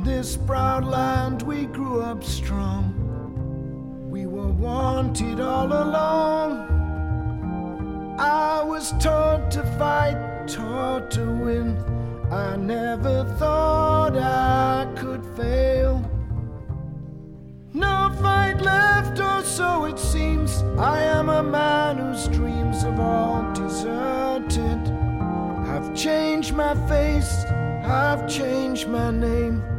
this proud land we grew up strong. We were wanted all along. I was taught to fight, taught to win. I never thought I could fail. No fight left, or so it seems. I am a man whose dreams have all deserted. I've changed my face, I've changed my name.